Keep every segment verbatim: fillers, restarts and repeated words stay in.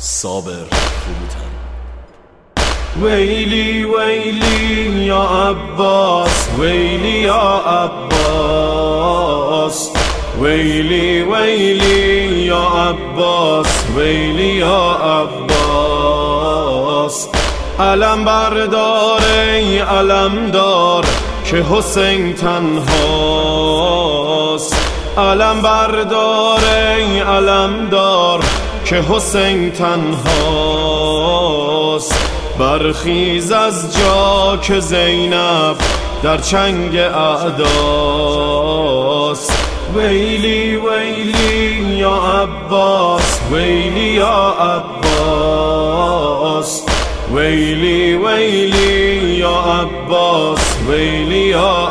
صابر فروتن. ویلی ویلی یا عباس، ویلی یا عباس، ویلی ویلی یا عباس، ویلی یا عباس. علم بردار ای علم دار که حسین تنهاست. علم بردار ای علم دار که حسین تنهاست. برخیز از جا که زینب در چنگ اعداست. ویلی ویلی یا عباس، ویلی یا عباس، ویلی ویلی یا عباس، ویلی یا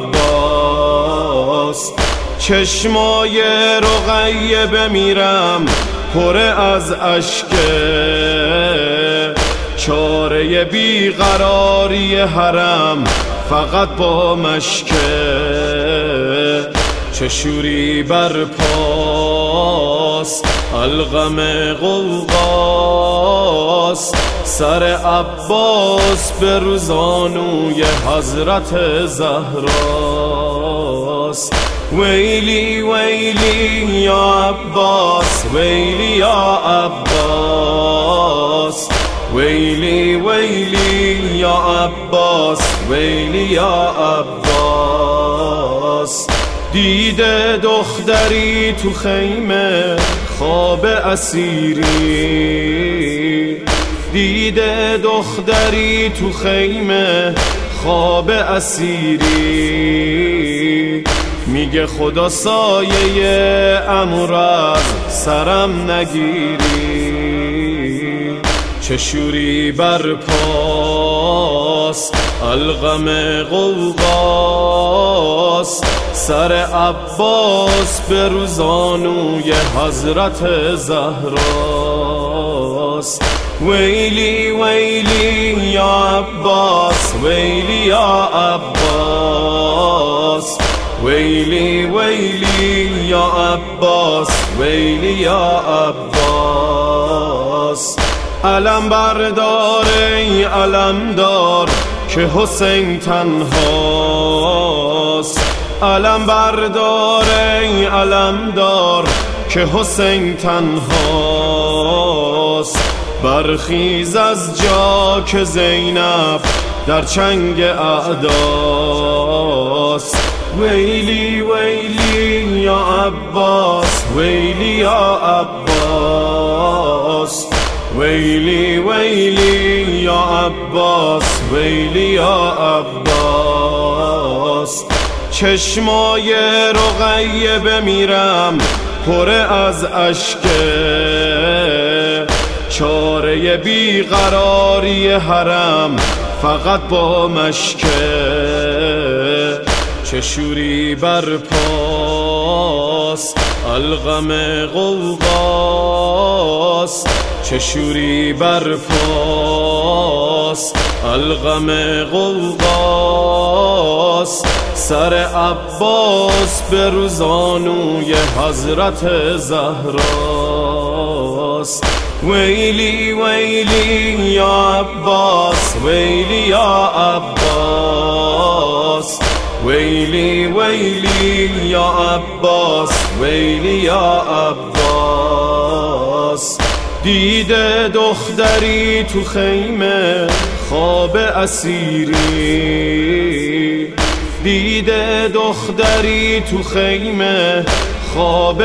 عباس. چشمای رقیه بمیرم پر از اشکه، چاره بیقراری حرم فقط با مشکه. چه شوری بر پاس الغم غوغاس، سر عباس به روزانوی حضرت زهراست. ویلی ویلی یا عباس، ویلی یا عباس، ویلی ویلی یا عباس، ویلی یا عباس. دیده دختری تو خیمه خواب اسیری، دیده دختری تو خیمه خواب اسیری. میگه خدا سایه عمو را از سرم نگیری. چه شوری بر پاس الغم غوغاس، سر عباس به روزانوی حضرت زهراست. ویلی ویلی یا عباس، ویلی یا عباس، ویلی ویلی یا عباس، ویلی یا عباس. علم بردار ای علم دار که حسین تنهاست. علم بردار ای علم دار که حسین تنهاست. برخیز از جا که زینب در چنگ اعداست. ویلی ویلی یا عباس، ویلی یا عباس، ویلی ویلی یا عباس، ویلی یا عباس. چشمای رقیه بمیرم پر از اشکه، چاره بیقراری حرم فقط با مشکه. چه شوری بر پاس الغم غوغاس، چه شوری بر پاس الغم غوغاس، سر عباس به روزانوی حضرت زهراست. ویلی ویلی یا عباس، ویلی یا عباس، ویلی ویلی یا عباس، ویلی یا عباس. دیده دختری تو خیمه خواب اسیری، دیده دختری تو خیمه خواب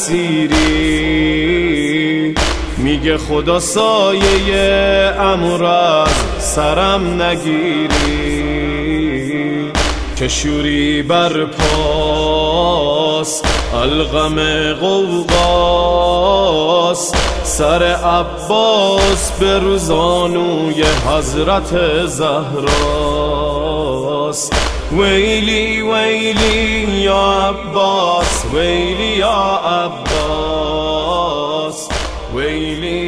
اسیری. میگه خدا سایه عمو را از سرم نگیری. چه شوری بر پاس الغم غوغاس، سر عباس به روزانوی حضرت زهراست. ویلی ویلی یا عباس، ویلی یا عباس، ویلی